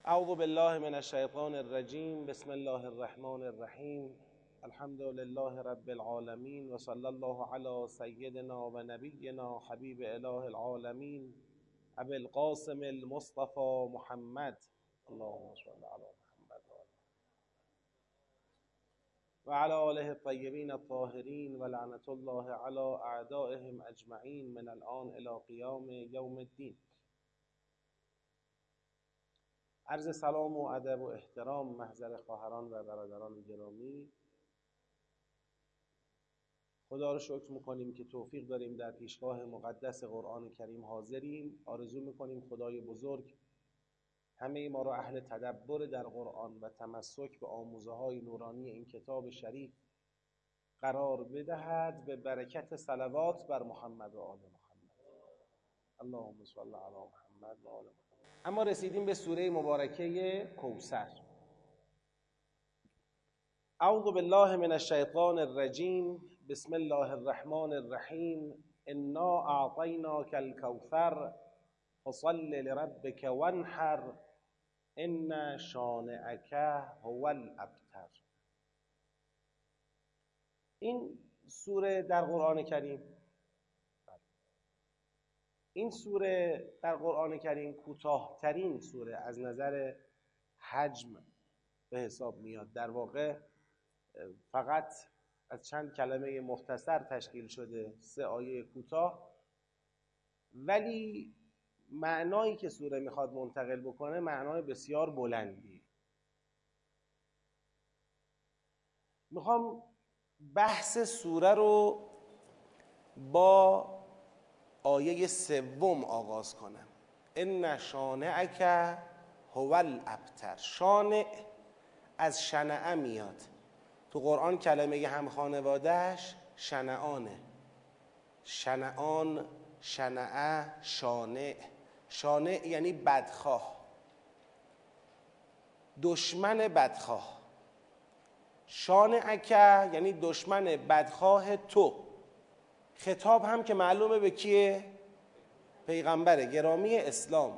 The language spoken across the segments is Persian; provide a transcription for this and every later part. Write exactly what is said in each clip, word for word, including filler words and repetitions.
اعوذ بالله من الشیطان الرجیم. بسم الله الرحمن الرحیم. الحمد لله رب العالمین و صلی الله علی سیدنا و نبینا حبیب اله العالمین ابی القاسم المصطفى محمد اللهم صل علی محمد و علی آله الطیبین الطاهرین و لعنت الله علی اعدائهم اجمعین من الان الی قیام یوم الدین. عرض سلام و ادب و احترام محضر خواهران و برادران گرامی. خدا رو شکر میکنیم که توفیق داریم در پیشگاه مقدس قرآن کریم حاضریم. آرزو میکنیم خدای بزرگ همه ما را اهل تدبر در قرآن و تمسک به آموزه های نورانی این کتاب شریف قرار بدهد به برکت صلوات بر محمد و آل محمد. اللهم صل علی محمد و آل محمد. اما رسیدیم به سوره مبارکه کوثر. اعوذ بالله من الشیطان الرجیم. بسم الله الرحمن الرحیم. انا اعطیناک الکوثر فصل لربک وانحر ان شانئک هو الابتر. این سوره در قرآن کریم این سوره در قرآن کریم کوتاه‌ترین سوره از نظر حجم به حساب میاد. در واقع فقط از چند کلمه مختصر تشکیل شده، سه آیه کوتاه، ولی معنایی که سوره میخواد منتقل بکنه معنای بسیار بلندی. میخوام بحث سوره رو با آیه سوم آغاز کنم. ان شانئک هو الابتر. شانع از شنعه میاد. تو قرآن کلمه هم خانوادهش شنعانه. شنعان، شنعه، شانع. شانع یعنی بدخواه، دشمن بدخواه. شانئک یعنی دشمن بدخواه تو. خطاب هم که معلومه به کیه؟ پیغمبر گرامی اسلام.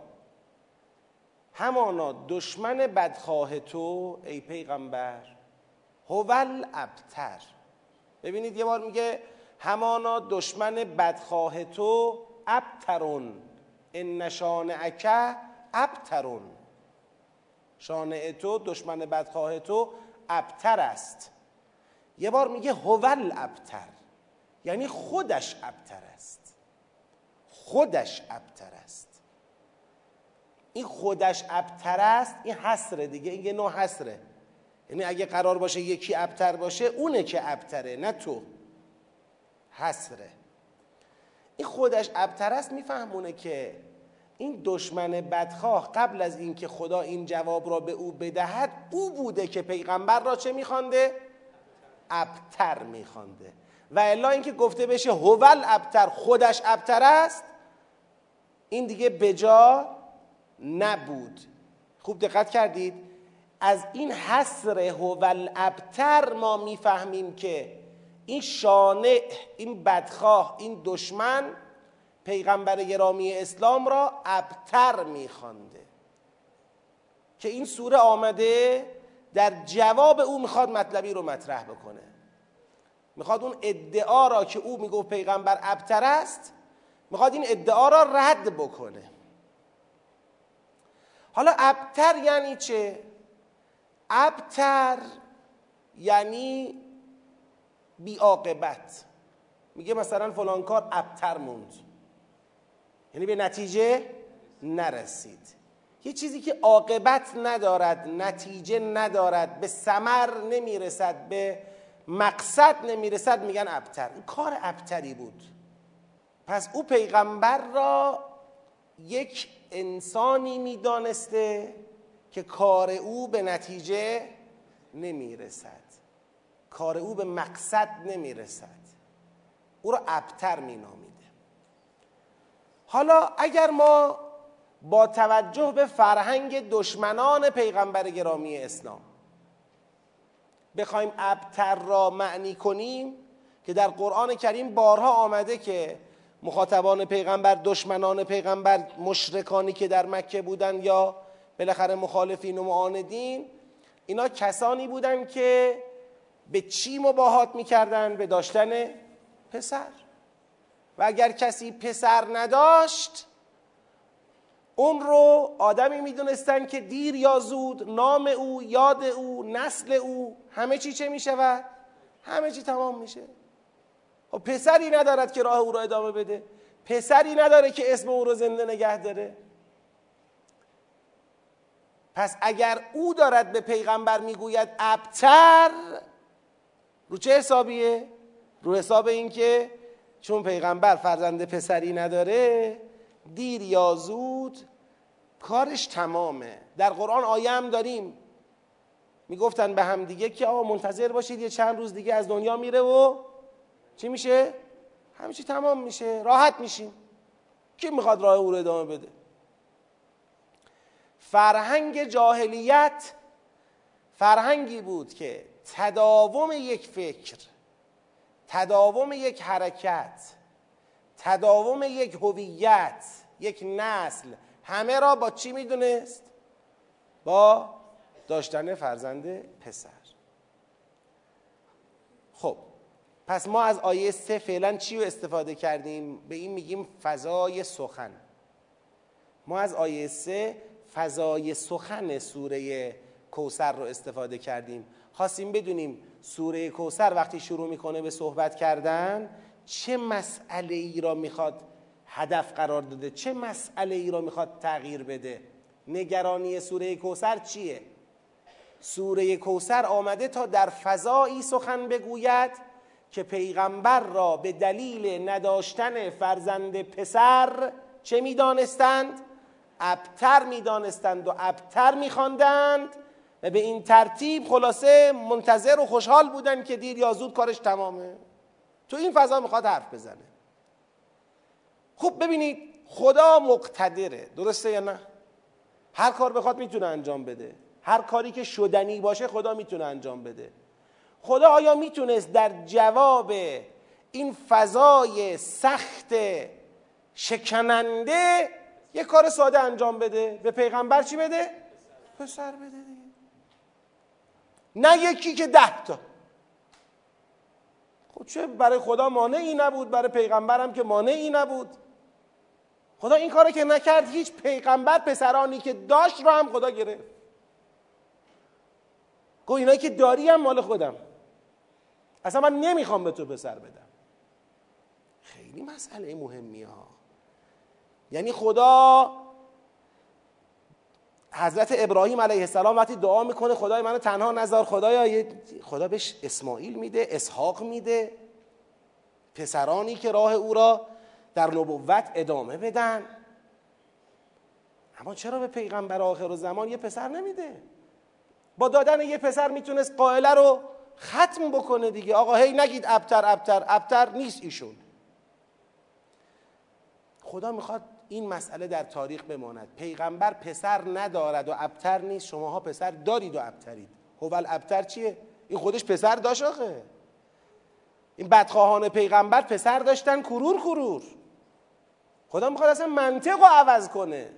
همانا دشمن بدخواه تو ای پیغمبر هو الابتر. ببینید یه بار میگه همانا دشمن بدخواه تو ابترون ان شانئک ابترون. شانع تو، دشمن بدخواه تو ابتر است. یه بار میگه هو الابتر یعنی خودش ابتر است. خودش ابتر است. این خودش ابتر است این حصره دیگه، این یه نوع حصره. یعنی اگه قرار باشه یکی ابتر باشه اونه که ابتره، نه تو. حصره. این خودش ابتر است میفهمونه که این دشمن بدخواه قبل از اینکه خدا این جواب را به او بدهد او بوده که پیغمبر را چه میخوانده؟ ابتر میخوانده. و الا اینکه گفته بشه هو الابتر، خودش ابتر است، این دیگه بجا نبود. خوب دقت کردید؟ از این حصر هو الابتر ما میفهمیم که این شانع، این بدخواه، این دشمن پیغمبر گرامی اسلام را ابتر میخوانده. که این سوره آمده در جواب او میخواد مطلبی رو مطرح بکنه. میخواد اون ادعا را که او میگفت پیغمبر ابتر است، میخواد این ادعا را رد بکنه. حالا ابتر یعنی چه؟ ابتر یعنی بی عاقبت. میگه مثلا فلان کار ابتر موند، یعنی به نتیجه نرسید. یه چیزی که عاقبت ندارد، نتیجه ندارد، به ثمر نمیرسد، به مقصد نمیرسد، میگن ابتر. این کار ابتری بود. پس او پیغمبر را یک انسانی میدانسته که کار او به نتیجه نمیرسد، کار او به مقصد نمیرسد، او را ابتر مینامیده. حالا اگر ما با توجه به فرهنگ دشمنان پیغمبر گرامی اسلام بخوایم ابتر را معنی کنیم، که در قرآن کریم بارها آمده که مخاطبان پیغمبر، دشمنان پیغمبر، مشرکانی که در مکه بودن یا بالاخره مخالفین و معاندین اینا کسانی بودن که به چی مباهات میکردن؟ به داشتن پسر. و اگر کسی پسر نداشت اون رو آدمی میدونستن که دیر یا زود نام او، یاد او، نسل او، همه چی چه میشود؟ همه چی تمام میشه. خب پسری ندارد که راه او رو ادامه بده، پسری نداره که اسم او رو زنده نگه داره. پس اگر او دارد به پیغمبر میگوید ابتر، رو چه حسابیه؟ رو حساب این که چون پیغمبر فرزند پسری نداره دیر یا زود کارش تمامه. در قرآن آیه هم داریم میگفتن به هم دیگه که آقا منتظر باشید یه چند روز دیگه از دنیا میره و چی میشه؟ همه چی تمام میشه، راحت میشیم. کی میخواد راه او رو ادامه بده؟ فرهنگ جاهلیت فرهنگی بود که تداوم یک فکر، تداوم یک حرکت، تداوم یک هویت، یک نسل، همه را با چی میدونست؟ با داشتن فرزند پسر. خب پس ما از آیه سه فعلا چی رو استفاده کردیم؟ به این میگیم فضای سخن. ما از آیه سه فضای سخن سوره کوثر رو استفاده کردیم. خواستیم بدونیم سوره کوثر وقتی شروع میکنه به صحبت کردن چه مسئله ای را میخواد هدف قرار داده، چه مسئله ای را میخواد تغییر بده. نگرانی سوره کوثر چیه؟ سوره کوثر آمده تا در فضایی سخن بگوید که پیغمبر را به دلیل نداشتن فرزند پسر چه میدانستند؟ ابتر میدانستند و ابتر میخواندند و به این ترتیب خلاصه منتظر و خوشحال بودن که دیر یا زود کارش تمامه. تو این فضا میخواد حرف بزنه. خب ببینید خدا مقتدره، درسته یا نه؟ هر کار بخواد میتونه انجام بده. هر کاری که شدنی باشه خدا میتونه انجام بده. خدا آیا میتونست در جواب این فضای سخت شکننده یه کار ساده انجام بده؟ به پیغمبر چی بده؟ پسر بده دیگه. نه یکی که ده تا. خب چه برای خدا مانعی نبود، برای پیغمبرم که مانعی نبود. خدا این کارو که نکرد هیچ پیغمبر پسرانی که داشت رو هم خدا گرفت. گفت اینایی که داری هم مال خودم، اصلا من نمیخوام به تو پسر بدم. خیلی مسئله مهمیه ها. یعنی خدا حضرت ابراهیم علیه السلام وقتی دعا میکنه خدای منو تنها نذار، خدایا، خدا بهش اسماعیل میده، اسحاق میده، پسرانی که راه او را در نبوت ادامه بدن. اما چرا به پیغمبر آخر الزمان یه پسر نمیده؟ با دادن یه پسر میتونست قائله رو ختم بکنه دیگه. آقا هی نگید ابتر ابتر ابتر نیست ایشون. خدا میخواد این مسئله در تاریخ بماند. پیغمبر پسر ندارد و ابتر نیست، شماها پسر دارید و ابترید. هوال ابتر چیه؟ این خودش پسر داشت آخه. این بدخواهان پیغمبر پسر داشتن کرور کرور. خدا میخواد اصلا منطق رو عوض کنه.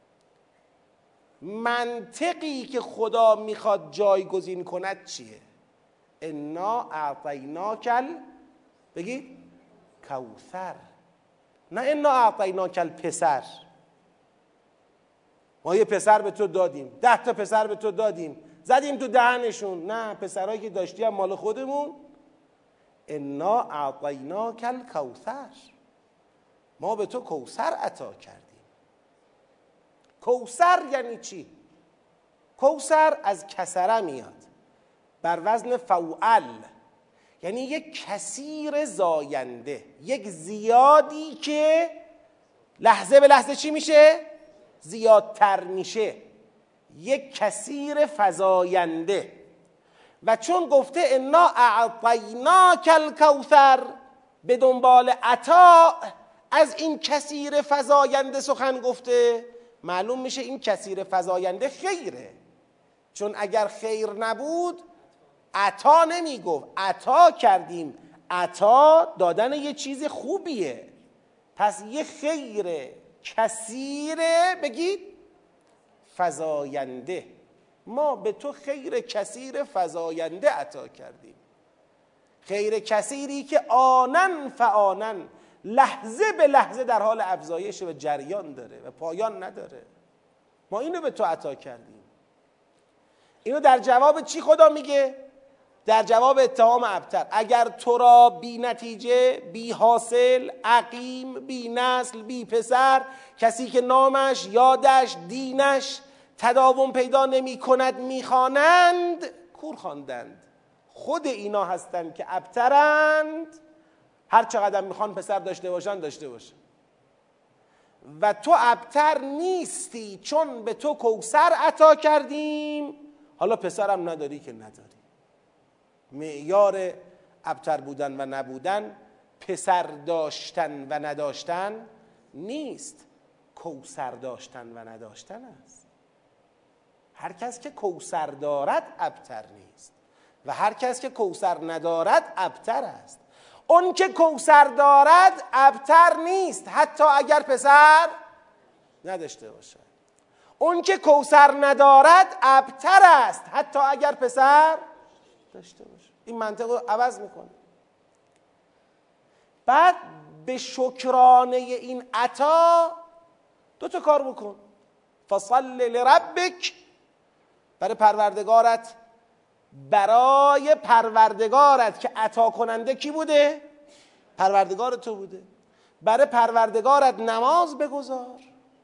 منطقی که خدا میخواد جایگزین کند چیه؟ انا اعطیناکل بگید کوثر، نه انا اعطیناکل پسر. ما یه پسر به تو دادیم، ده تا پسر به تو دادیم، زدیم تو دهنشون. نه، پسرهایی که داشتی هم مال خودمون. انا اعطیناکل کوثر، ما به تو کوثر عطا کردیم. کوثر یعنی چی؟ کوثر از کسره میاد بر وزن فوعل، یعنی یک کثیر زاینده، یک زیادی که لحظه به لحظه چی میشه؟ زیادتر میشه. یک کثیر فزاینده. و چون گفته انا اعطیناک الکوثر، به دنبال عطا از این کثیر فزاینده سخن گفته، معلوم میشه این کثیر فزاینده خیره. چون اگر خیر نبود عطا نمی گفت. عطا کردیم. عطا دادن یه چیز خوبیه. پس یه خیر کثیره بگید فزاینده، ما به تو خیر کثیر فزاینده عطا کردیم. خیر کثیری که آنن فآنن، لحظه به لحظه در حال افزایش و جریان داره و پایان نداره. ما اینو به تو عطا کردیم. اینو در جواب چی خدا میگه؟ در جواب اتهام ابتر. اگر تو را بی نتیجه، بی حاصل، عقیم، بی نسل، بی پسر، کسی که نامش، یادش، دینش تداوم پیدا نمی کند میخوانند، کور خواندند. خود اینا هستند که ابترند، هر چقدر میخوان پسر داشته باشن داشته باشن. و تو ابتر نیستی چون به تو کوثر عطا کردیم، حالا پسرم نداری که نداری. معیار ابتر بودن و نبودن پسر داشتن و نداشتن نیست، کوثر داشتن و نداشتن است. هر کس که کوثر دارد ابتر نیست و هر کس که کوثر ندارد ابتر است. اون که کوثر دارد ابتر نیست حتی اگر پسر نداشته باشد. اون که کوثر ندارد ابتر است حتی اگر پسر داشته باشه. این منطق رو عوض میکنه. بعد به شکرانه این عطا دو تا کار بکن. فصل لربک، برای پروردگارت، برای پروردگارت که عطا کننده کی بوده؟ پروردگار تو بوده. برای پروردگارت نماز بگذار.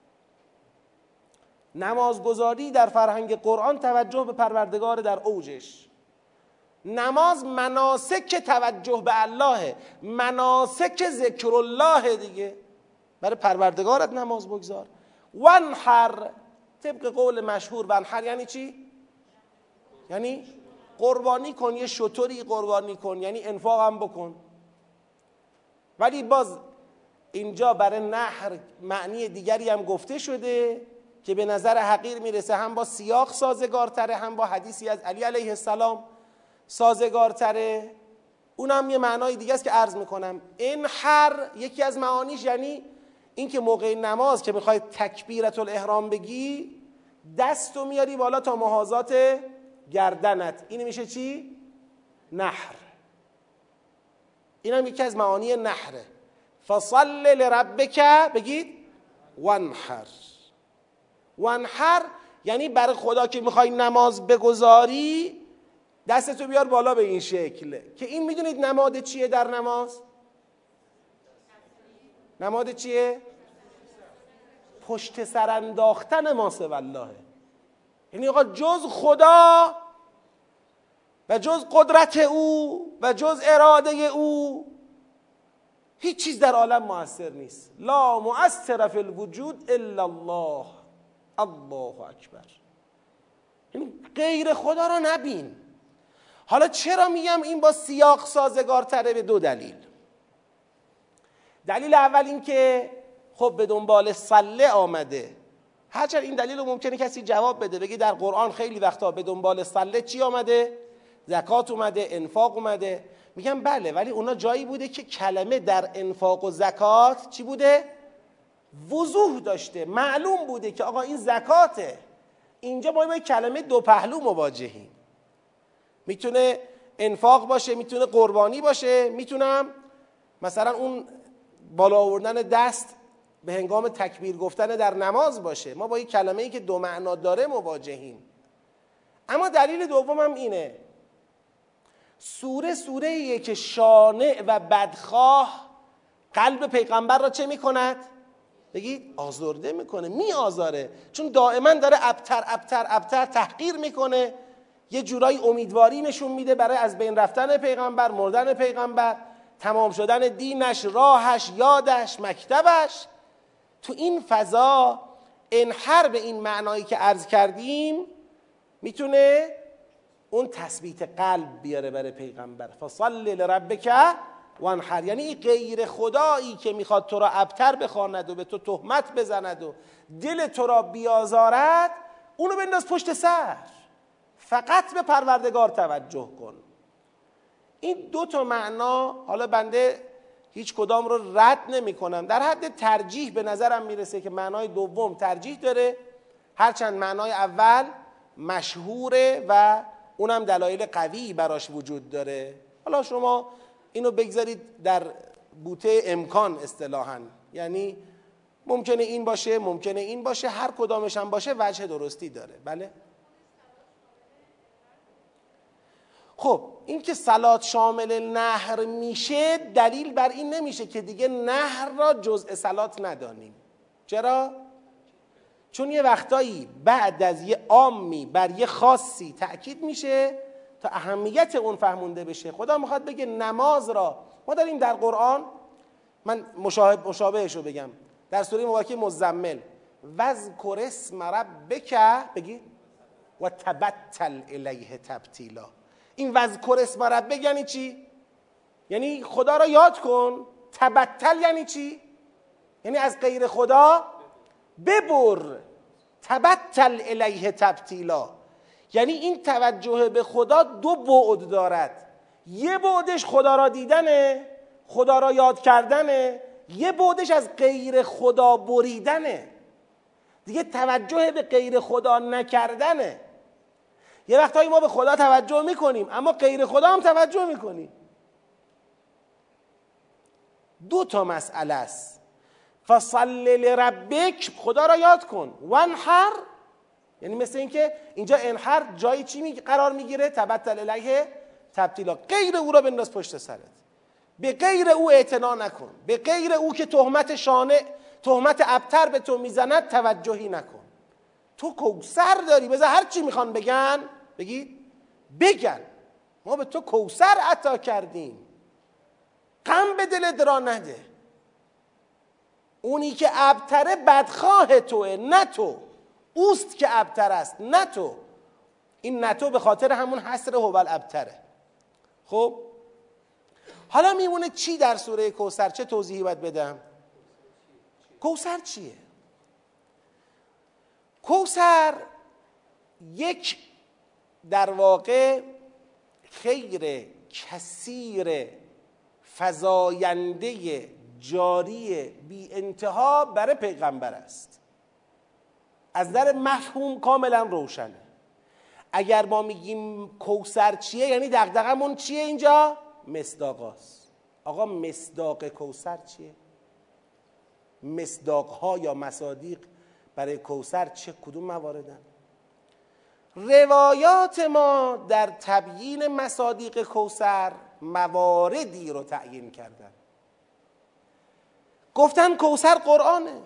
نمازگذاری در فرهنگ قرآن توجه به پروردگار در اوجش. نماز مناسک توجه به الله، مناسک ذکر الله دیگه. برای پروردگارت نماز بگذار. وانحر، طبق قول مشهور وانحر یعنی چی؟ یعنی قربانی کن، یه شتری قربانی کن، یعنی انفاق هم بکن. ولی باز اینجا برای نحر معنی دیگری هم گفته شده که به نظر حقیر میرسه، هم با سیاق سازگارتره، هم با حدیثی از علی علیه السلام سازگارتره. اونم یه معنای دیگه است که عرض میکنم. انحر یکی از معانیش یعنی این که موقع نماز که میخوای تکبیرت الاحرام بگی، دستو میاری بالا تا محاذات گردنت، این میشه چی؟ نحر. اینم یکی از معانی نحره. فصل لربک بگید وانحر. وانحر یعنی برای خدا که میخوای نماز بگذاری دستتو بیار بالا به این شکل که این میدونید نماد چیه در نماز؟ نماد چیه؟ پشت سر انداختن ما سوی الله. یعنی آقا جز خدا و جز قدرت او و جز اراده او هیچ چیز در عالم مؤثر نیست. لا مؤثر فی الوجود الا الله. الله اکبر. یعنی غیر خدا را نبین. حالا چرا میگم این با سیاق سازگارتره؟ به دو دلیل. دلیل اول این که خب به دنبال صله آمده. هرچند این دلیل رو ممکنه کسی جواب بده، بگه در قرآن خیلی وقتا به دنبال صله چی آمده؟ زکات اومده، انفاق اومده. میگم بله، ولی اونا جایی بوده که کلمه در انفاق و زکات چی بوده؟ وضوح داشته، معلوم بوده که آقا این زکاته. اینجا ما با کلمه دو پهلو مواجهیم. میتونه انفاق باشه، میتونه قربانی باشه، میتونم مثلا اون بالا آوردن دست به هنگام تکبیر گفتن در نماز باشه. ما با این کلمه ای که دو معنا داره مواجهیم. اما دلیل دومم اینه، سوره سوره ایه که شانع و بدخواه قلب پیغمبر را چه میکند؟ بگید آزرده میکنه، می آزاره. چون دائما داره ابتر ابتر ابتر تحقیر میکنه، یه جورایی امیدواری نشون میده برای از بین رفتن پیغمبر، مردن پیغمبر، تمام شدن دینش، راهش، یادش، مکتبش. تو این فضا انحر به این معنایی که عرض کردیم میتونه اون تثبیت قلب بیاره برای پیغمبر. فصل لربک وانحر، یعنی غیر خدایی که میخواد تو را ابتر بخواند و به تو تهمت بزند و دل تو را بیازارد، اونو بنداز پشت سر، فقط به پروردگار توجه کن. این دو تا معنا، حالا بنده هیچ کدام رو رد نمی کنم، در حد ترجیح به نظرم میرسه که معنای دوم ترجیح داره هرچند معنای اول مشهوره و اونم دلایل قوی براش وجود داره. حالا شما اینو بگذارید در بوته امکان اصطلاحاً، یعنی ممکنه این باشه، ممکنه این باشه، هر کدامش هم باشه وجه درستی داره. بله. خب این که صلات شامل نهر میشه دلیل بر این نمیشه که دیگه نهر را جزء صلات ندانیم. چرا؟ چون یه وقتایی بعد از یه عامی بر یه خاصی تأکید میشه تا اهمیت اون فهمونده بشه. خدا میخواد بگه نماز را ما داریم در قرآن، من مشابه مشابهش رو بگم، در سوره مبارکه مزمل واذکر اسم ربک بگی و تبتل الیه تبتیلا. این واذکر اسم ربک یعنی چی؟ یعنی خدا را یاد کن. تبتل یعنی چی؟ یعنی از غیر خدا ببر. تبتل الیه تبتیلا یعنی این توجه به خدا دو بعد دارد. یه بعدش خدا را دیدنه، خدا را یاد کردنه، یه بعدش از غیر خدا بریدنه، دیگه توجه به غیر خدا نکردنه. یه وقتایی ما به خدا توجه میکنیم اما غیر خدا هم توجه میکنیم. دو تا مسئله است. فصل لربک خدا را یاد کن، وانحر یعنی مثل این که اینجا انحر جای چی می قرار میگیره؟ تبتل الیه تبتیلا. غیر او را بنداز پشت سرت، به غیر او اعتنا نکن، به غیر او که تهمت شانع تهمت ابتر به تو میزند توجهی نکن. تو کوثر داری، بذار هر چی میخوان بگن بگی بگن، ما به تو کوثر عطا کردیم، غم به دلت را نده. اونی که ابتره بدخواه توه، نه تو. اوست که ابتر است، نه تو. این نه تو به خاطر همون حصر هوال ابتره. خب حالا میمونه چی در سوره کوثر؟ چه توضیحی باید بدم؟ کوثر چیه؟ کوثر یک در واقع خیر کثیر فزاینده جاری بی انتها برای پیغمبر است. از نظر مفهوم کاملا روشنه. اگر ما میگیم کوثر چیه یعنی دغدغمون چیه اینجا؟ مصداقاست. آقا مصداق کوثر چیه؟ مصداقها یا مصادیق برای کوثر چه کدوم مواردن؟ روایات ما در تبیین مصادیق کوثر مواردی رو تعیین کردن. گفتن کوثر قرآنه،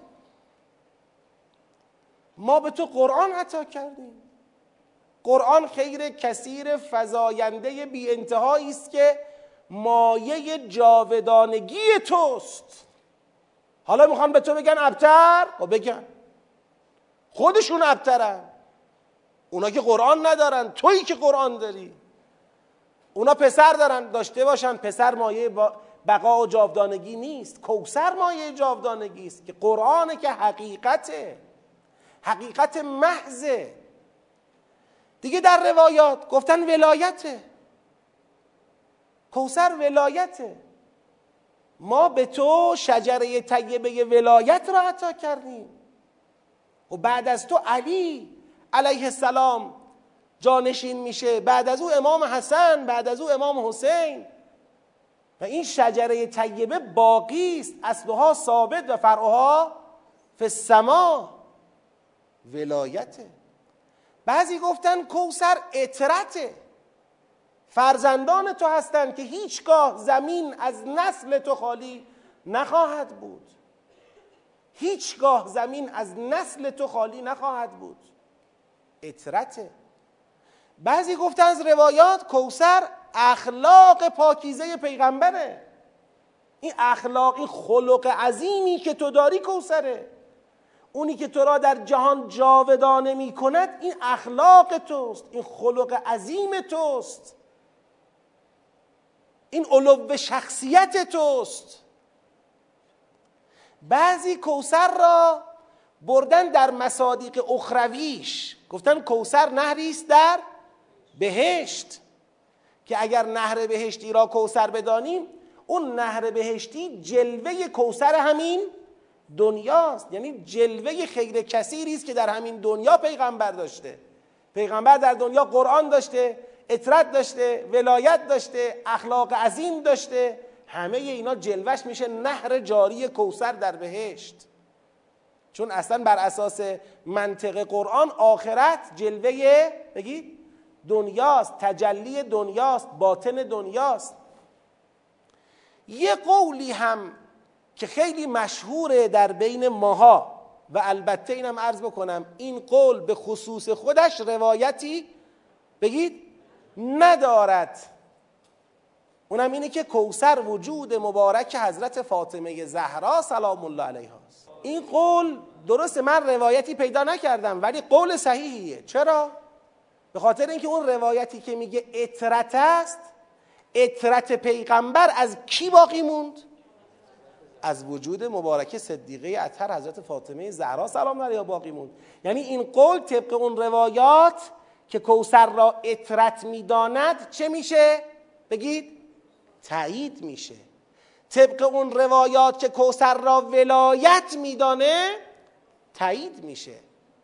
ما به تو قرآن عطا کردیم. قرآن خیر کثیر فزاینده بی انتهایی است که مایه جاودانگی توست. حالا میخوان به تو بگن ابتر، و بگن خودشون ابترن. اونا که قرآن ندارن، تویی که قرآن داری. اونا پسر دارن، داشته باشن، پسر مایه بقا و جاودانگی نیست. کوثر مایه جاودانگی است که قرآنه، که حقیقته، حقیقت محضه. دیگه در روایات گفتن ولایته، کوثر ولایته. ما به تو شجره طیبه ولایت را عطا کردیم و بعد از تو علی علیه السلام جانشین میشه، بعد از او امام حسن، بعد از او امام حسین، و این شجره طیبه باقی است، اصلها ثابت و فرعها فی السما. ولایته. بعضی گفتن کوثر اطرته، فرزندان تو هستند که هیچگاه زمین از نسل تو خالی نخواهد بود. هیچگاه زمین از نسل تو خالی نخواهد بود. اطرته. بعضی گفتن از روایات کوثر اخلاق پاکیزه پیغمبره. این اخلاق، این خلق عظیمی که تو داری کوثره. اونی که تو را در جهان جاودانه می کند این اخلاق توست، این خلق عظیم توست، این علو شخصیت توست. بعضی کوثر را بردن در مصادیق اخرویش، گفتن کوثر نهری است در بهشت، که اگر نهر بهشتی را کوثر بدانیم، اون نهر بهشتی جلوه کوثر همین دنیاست. یعنی جلوه خیر کثیری است که در همین دنیا پیغمبر داشته. پیغمبر در دنیا قرآن داشته، اطرت داشته، ولایت داشته، اخلاق عظیم داشته. همه اینا جلوش میشه نهر جاری کوثر در بهشت. چون اصلا بر اساس منطق قرآن آخرت جلوه بگید دنیاست، تجلی دنیاست، باطن دنیاست. یه قولی هم که خیلی مشهوره در بین ماها و البته اینم عرض بکنم این قول به خصوص خودش روایتی بگید ندارد، اونم اینه که کوثر وجود مبارک حضرت فاطمه زهرا سلام الله علیها است. این قول درسته من روایتی پیدا نکردم ولی قول صحیحیه. چرا؟ به خاطر اینکه اون روایتی که میگه اطرت است، اطرت پیغمبر از کی باقی موند؟ از وجود مبارک صدیقه اطهر حضرت فاطمه زهرا سلام الله علیها باقی موند. یعنی این قول طبق اون روایات که کوثر را اطرت میداند چه میشه؟ بگید تایید میشه. طبق اون روایات که کوثر را ولایت میدانه تایید میشه.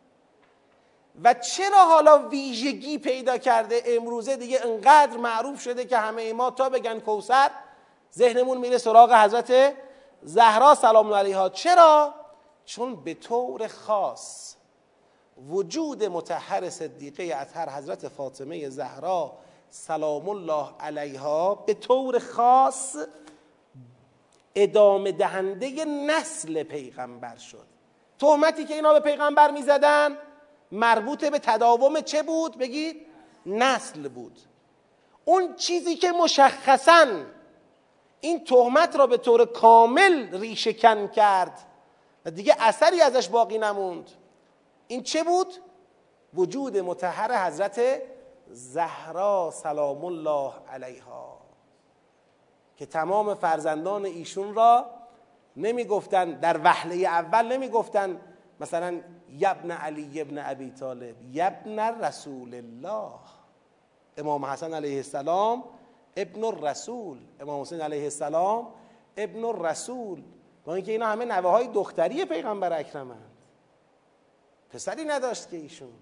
و چرا حالا ویژگی پیدا کرده امروزه دیگه انقدر معروف شده که همه ما تا بگن کوثر ذهنمون میره سراغ حضرت زهرا سلام الله علیها؟ چرا؟ چون به طور خاص وجود مطهر صدیقه اطهر حضرت فاطمه زهرا سلام الله علیها به طور خاص ادامه دهنده نسل پیغمبر شد. تهمتی که اینا به پیغمبر می زدن مربوط به تداوم چه بود؟ بگید نسل بود. اون چیزی که مشخصاً این تهمت را به طور کامل ریشه کن کرد و دیگه اثری ازش باقی نموند، این چه بود؟ وجود مطهر حضرت زهرا سلام الله علیها که تمام فرزندان ایشون را نمی گفتن در وهله اول، نمی گفتن مثلا یبن علی ابن ابی طالب، یبن رسول الله. امام حسن علیه السلام ابن الرسول، امام حسین علیه السلام ابن الرسول، با اینکه اینا همه نوه های دختری پیغمبر اکرمند، پسری نداشت که ایشون.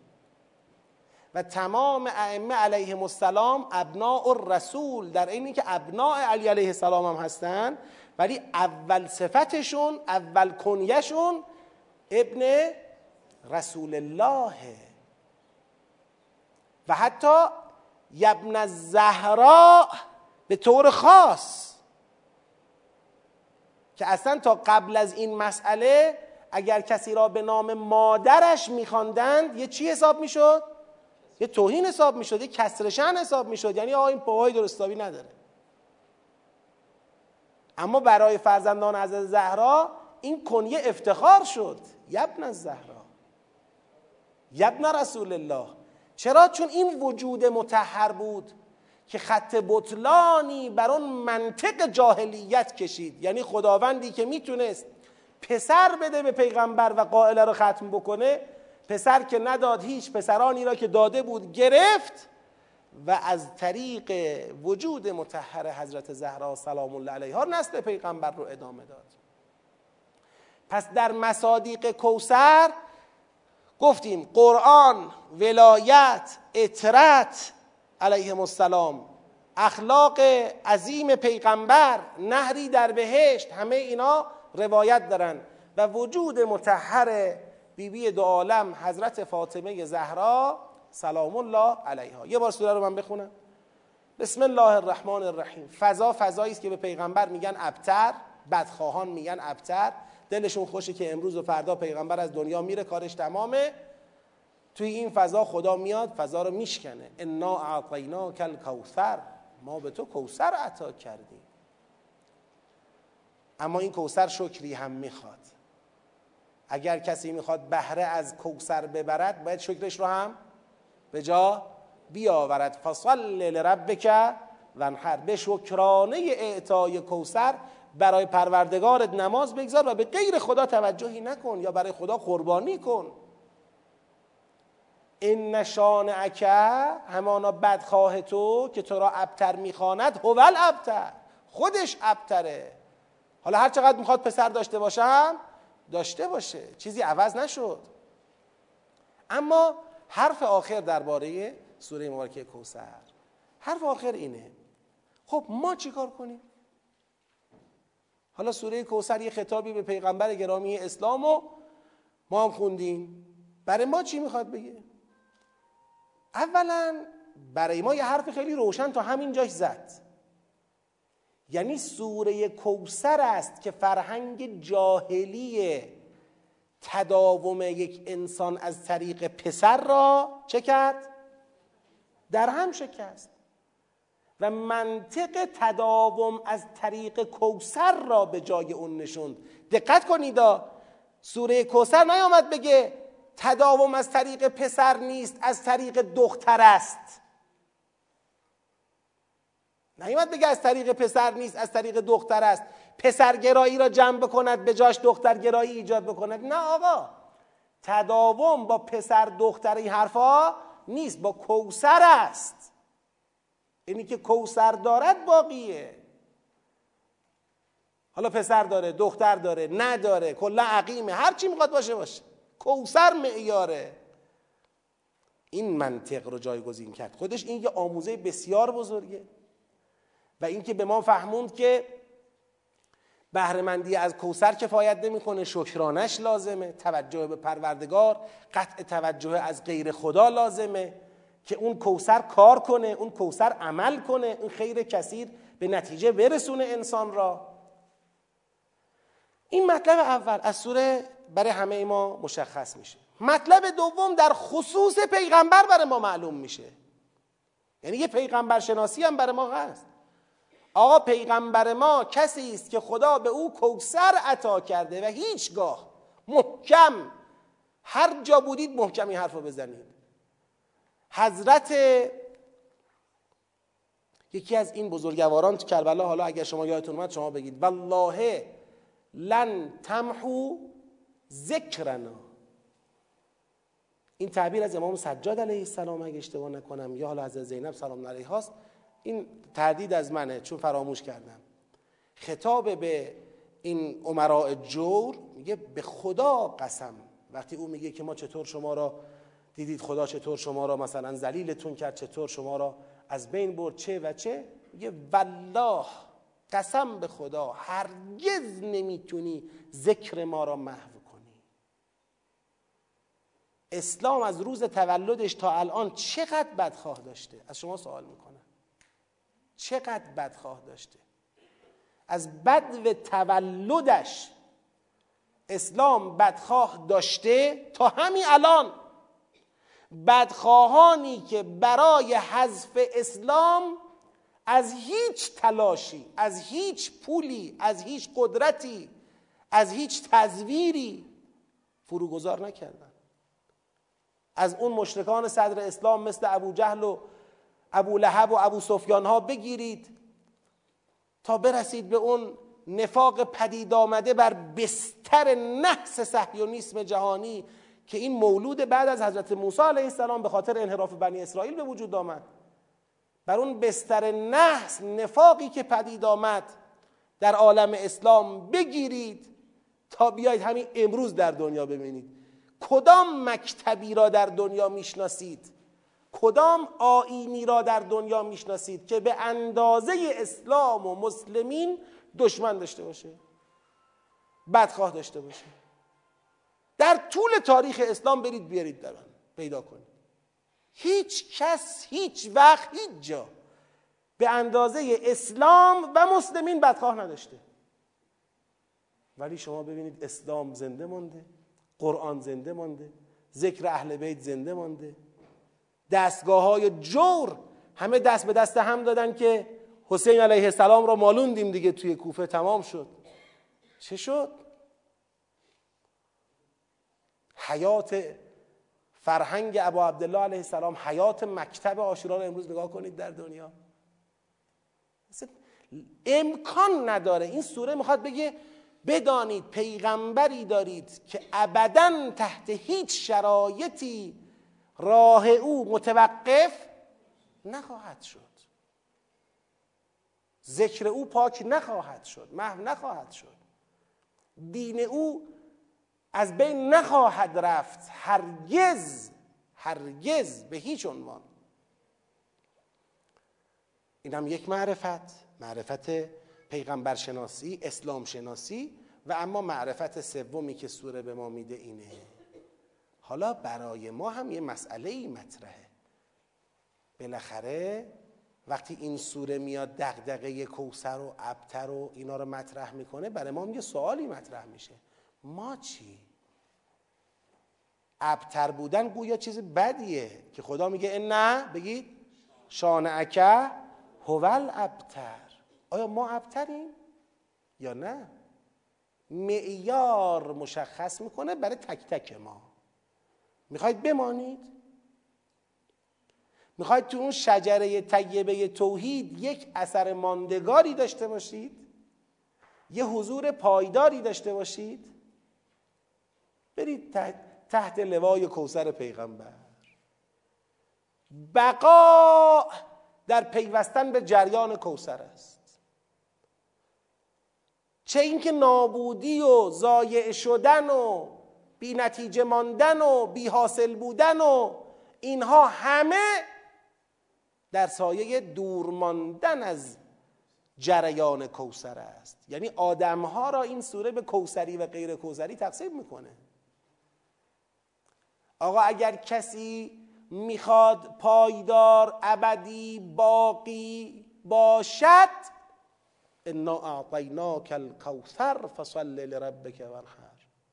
و تمام ائمه علیهم السلام ابناء الرسول، در اینی که ابناء علی علیه السلام هم هستن ولی اول صفتشون، اول کنیشون ابن رسول الله. و حتی ابن الزهراء به طور خاص که اصلا تا قبل از این مسئله اگر کسی را به نام مادرش میخواندند یه چی حساب میشد؟ یه توهین حساب میشد، یه کسر شأن حساب میشد. یعنی آقا این پاهای درستابی نداره. اما برای فرزندان حضرت زهرا این کنیه افتخار شد، ابن الزهرا، ابن رسول الله. چرا؟ چون این وجود مطهر بود که خط بطلانی بر اون منطق جاهلیت کشید. یعنی خداوندی که میتونست پسر بده به پیغمبر و قائله رو ختم بکنه، پسر که نداد، هیچ پسرانی را که داده بود گرفت و از طریق وجود مطهر حضرت زهرا سلام الله علیها نسل پیغمبر رو ادامه داد. پس در مصادیق کوثر گفتیم قرآن، ولایت، اطرت علیهم السلام، اخلاق عظیم پیغمبر، نهری در بهشت، همه اینا روایت دارن. و وجود مطهر بیبی دو عالم حضرت فاطمه زهرا سلام الله علیها. یه بار سوره رو من بخونم. بسم الله الرحمن الرحیم. فضا فضایی است که به پیغمبر میگن ابتر، بدخواهان میگن ابتر، دلشون خوشه که امروز و فردا پیغمبر از دنیا میره، کارش تمامه. توی این فضا خدا میاد فضا رو میشکنه. انا اعطیناک الکوثر، ما به تو کوثر عطا کردیم. اما این کوثر شکری هم میخواد. اگر کسی میخواد بهره از کوثر ببرد باید شکرش رو هم به جا بیاورد. فصل لربک وانحر، به شکرانه اعطای کوثر برای پروردگارت نماز بگذار و به غیر خدا توجهی نکن یا برای خدا قربانی کن. ان شانئک، همانا بدخواه تو که تو را ابتر میخواند، هو الابتر، خودش ابتره. حالا هر چقدر میخواد پسر داشته باشم داشته باشه، چیزی عوض نشد. اما حرف آخر درباره سوره مبارکه کوثر، حرف آخر اینه خب ما چی کار کنیم؟ حالا سوره کوثر یه خطابی به پیغمبر گرامی اسلام و ما هم خوندیم، برای ما چی میخواد بگه؟ اولا برای ما یه حرف خیلی روشن تا همین جاش زد، یعنی سوره کوثر است که فرهنگ جاهلی تداوم یک انسان از طریق پسر را چه کرد؟ در هم شکست و منطق تداوم از طریق کوثر را به جای اون نشوند. دقت کنید، سوره کوثر نیامد بگه تداوم از طریق پسر نیست، از طریق دختر است. نیامد بگه از طریق پسر نیست، از طریق دختر است، پسرگرایی را جمع بکند به جاش دخترگرایی ایجاد بکند. نه آقا، تداوم با پسر دختر این حرفا نیست، با کوثر است. اینی که کوثر دارد باقیه. حالا پسر داره، دختر داره، نداره، کلا عقیمه، هر چی میخواد باشه باشه، کوثر معیاره. این منطق رو جایگزین کرد. خودش این یه آموزه بسیار بزرگه و این که به ما فهموند که بهره‌مندی از کوثر کفایت نمیکنه، شکرانش لازمه، توجه به پروردگار، قطع توجه از غیر خدا لازمه که اون کوثر کار کنه، اون کوثر عمل کنه، اون خیر کثیر به نتیجه برسونه انسان را. این مطلب اول از سوره برای همه ما مشخص میشه. مطلب دوم در خصوص پیغمبر برای ما معلوم میشه، یعنی یه پیغمبر شناسی هم برای ما هست. آقا پیغمبر ما کسی است که خدا به او کوثر عطا کرده و هیچگاه محکم، هر جا بودید محکم این حرف رو بزنید. حضرت یکی از این بزرگواران تو کربلا، حالا اگر شما یادتون اومد شما بگید، والله لن تمحو ذکرنا. این تعبیر از امام سجاد علیه السلام اگه اشتباه نکنم، یا حالا حضرت زینب سلام علیها است، این تردید از منه چون فراموش کردم. خطاب به این امراء جور میگه به خدا قسم، وقتی او میگه که ما چطور شما را دیدید، خدا چطور شما را مثلا ذلیلتون کرد، چطور شما را از بین برد، چه و چه، میگه والله قسم به خدا هرگز نمیتونی ذکر ما را محو کنی. اسلام از روز تولدش تا الان چقدر بدخواه داشته؟ از شما سوال میکنم، چقدر بدخواه داشته؟ از بدو تولدش اسلام بدخواه داشته تا همین الان. بدخواهانی که برای حذف اسلام از هیچ تلاشی، از هیچ پولی، از هیچ قدرتی، از هیچ تزویری فروگذار نکردن. از اون مشرکان صدر اسلام مثل ابو جهل و ابو لهب و ابو سفیان ها بگیرید تا برسید به اون نفاق پدید آمده بر بستر نحس صهیونیسم جهانی که این مولود بعد از حضرت موسی علیه السلام به خاطر انحراف بنی اسرائیل به وجود آمد. بر اون بستر نحس، نفاقی که پدید آمد در عالم اسلام بگیرید تا بیایید همین امروز در دنیا ببینید کدام مکتبی را در دنیا میشناسید، کدام آیینی را در دنیا میشناسید که به اندازه اسلام و مسلمین دشمن داشته باشه، بدخواه داشته باشه. در طول تاریخ اسلام برید بیارید در آن پیدا کنید. هیچ کس هیچ وقت هیچ جا به اندازه اسلام و مسلمین بدخواه نداشته. ولی شما ببینید اسلام زنده مانده، قرآن زنده مانده، ذکر اهل بیت زنده مانده، دستگاه های جور همه دست به دست هم دادن که حسین علیه السلام را مالوندیم دیگه توی کوفه، تمام شد. چه شد؟ حیات فرهنگ ابا عبدالله علیه السلام، حیات مکتب عاشورا رو امروز نگاه کنید در دنیا. امکان نداره. این سوره میخواد بگه بدانید پیغمبری دارید که ابداً تحت هیچ شرایطی راه او متوقف نخواهد شد، ذکر او پاک نخواهد شد، محو نخواهد شد، دین او از بین نخواهد رفت هرگز، هرگز به هیچ عنوان. این هم یک معرفت، معرفت پیغمبر شناسی، اسلام شناسی. و اما معرفت سومی که سوره به ما میده اینه. حالا برای ما هم یه مسئله ای مطرحه. بالاخره وقتی این سوره میاد دغدغه کوثر و ابتر و اینا رو مطرح میکنه، برای ما یه سوالی مطرح میشه. ما چی؟ ابتر بودن گویا چیز بدیه که خدا میگه این نه، بگید شانعک هو الابتر. آیا ما ابتریم یا نه؟ معیار مشخص میکنه برای تک تک ما. میخواید بمانید؟ میخواید تو اون شجره طیبه توحید یک اثر ماندگاری داشته باشید؟ یه حضور پایداری داشته باشید؟ برید تحت, تحت لوای کوثر پیغمبر. بقا در پیوستن به جریان کوثر است. چه اینکه نابودی و ضایع شدن و بی نتیجه ماندن و بی حاصل بودن و اینها همه در سایه دور ماندن از جریان کوثر است. یعنی آدمها را این سوره به کوثری و غیر کوثری تقسیم میکنه. آقا اگر کسی میخواد پایدار، ابدی، باقی باشد، انا اعطیناک الکوثر فصل لربک وانحر.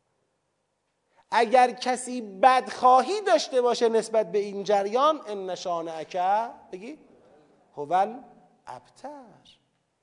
اگر کسی بدخواهی داشته باشه نسبت به این جریان، ان شانئک بگی هو الابتر.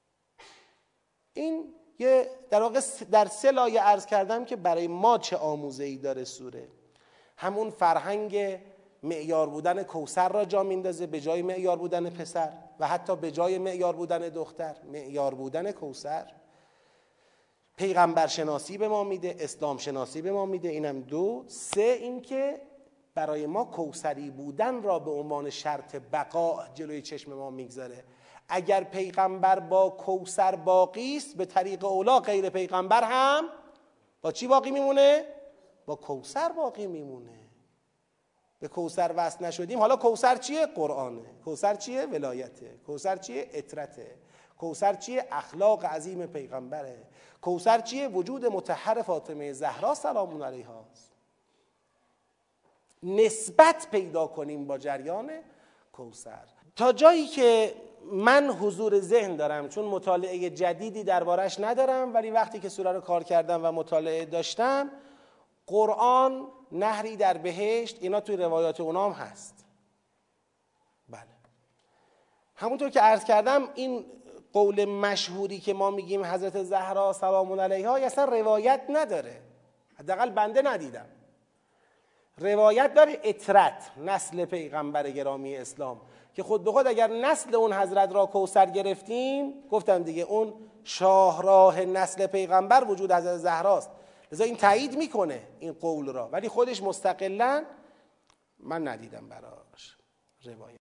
این یه در واقع در سه لایه عرض کردم که برای ما چه آموزه‌ای داره سوره. همون فرهنگ معیار بودن کوثر را جا میندازه به جای معیار بودن پسر، و حتی به جای معیار بودن دختر معیار بودن کوثر. پیغمبر شناسی به ما میده، اسلام شناسی به ما میده. اینم دو. سه، این که برای ما کوثری بودن را به عنوان شرط بقا جلوی چشم ما میگذاره. اگر پیغمبر با کوثر باقی است، به طریق اولا غیر پیغمبر هم با چی باقی میمونه؟ با کوثر باقی میمونه. به کوثر وصل نشدیم. حالا کوثر چیه؟ قرآنه. کوثر چیه؟ ولایته. کوثر چیه؟ اطرته. کوثر چیه؟ اخلاق عظیم پیغمبره. کوثر چیه؟ وجود مطهر فاطمه زهرا سلام علیها است. نسبت پیدا کنیم با جریان کوثر. تا جایی که من حضور ذهن دارم، چون مطالعه جدیدی دربارش ندارم، ولی وقتی که سوره رو کار کردم و مطالعه داشتم، قرآن نهری در بهشت، اینا توی روایات اونام هست. بله، همونطور که عرض کردم این قول مشهوری که ما میگیم حضرت زهرا سلام علیها اصلا روایت نداره، حداقل بنده ندیدم. روایت داره اطرت، نسل پیغمبر گرامی اسلام، که خود به خود اگر نسل اون حضرت را کوثر گرفتیم، گفتم دیگه اون شاهراه نسل پیغمبر وجود حضرت زهراست. لذا این تایید میکنه این قول را، ولی خودش مستقلا من ندیدم براش روایت.